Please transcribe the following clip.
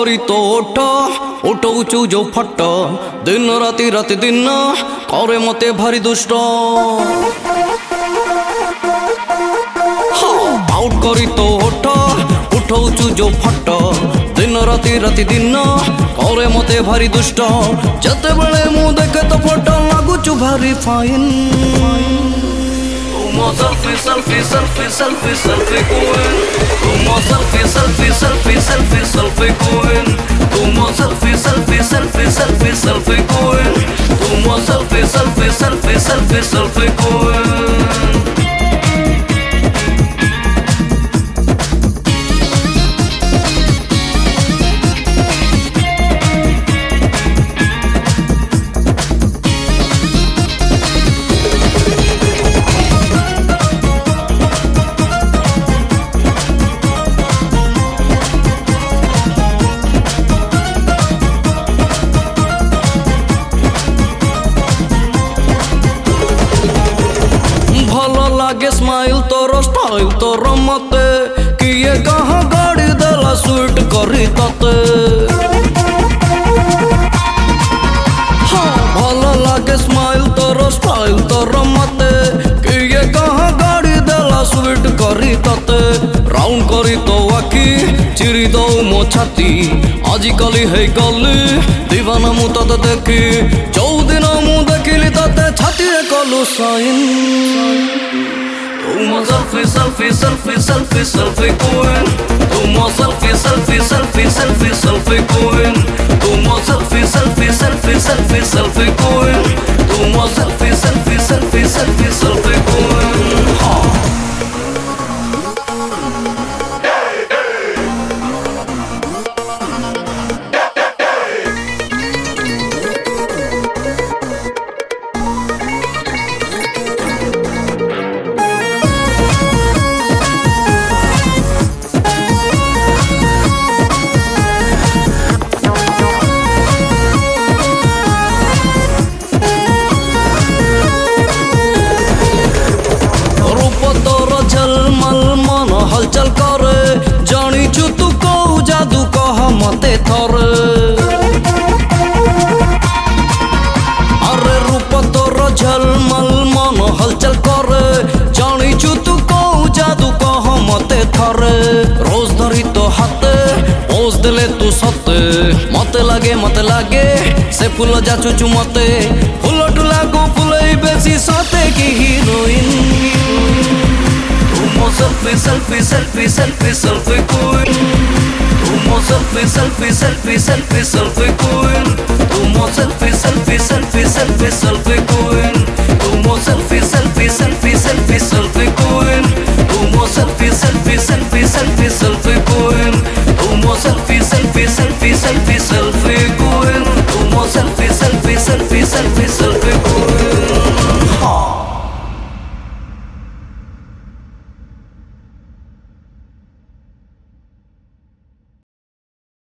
करी तो उठौचु जो फट दिन राति राति दिन करे मते भारी दुष्ट आउट करी तो उठौचु जो फट दिन राति राति दिन करे मते भारी दुष्ट जते बेले मु देखे तो फोटो लागुचु भारी fine selfie, selfie, selfie, selfie, selfie queen. Selfie, selfie, selfie, selfie, selfie queen. Selfie, selfie, selfie, selfie, selfie queen. Selfie, selfie, selfie, selfie, selfie queen. लागे स्माइल तोर स्टाइल तोर मते कि ये कहाँ गाड़ी देला स्वीट करी तते हाँ भला लागे स्माइल तोर स्टाइल तोर मते कि ये कहाँ गाड़ी देला स्वीट करी तते राउंड करी तो आखि चिरी दो मो छाती आजिकाली है गली दीवाना मु तते देखी चौदिन मु देखिली तते छाती कलु साइन selfie, selfie, selfie, selfie, selfie queen. Selfie, selfie, selfie, selfie, selfie queen. Selfie, selfie, selfie, selfie, selfie queen. Selfie, selfie, selfie, selfie, selfie queen. हलचल करे जानी छु तू को जादू कह मते थरे अरे रूप तोर झलमल मन हलचल करे जानी छु तू को जादू कह मते थरे रोज धरी तो हाथे पोज देले तू सते मते लागे से फूल जाचु चु मते फूल टुला को फूलई बेसी सते की heroine selfie, selfie, selfie, selfie, selfie queen. Selfie, selfie, selfie, selfie, selfie queen. Selfie, selfie, selfie, selfie, selfie queen.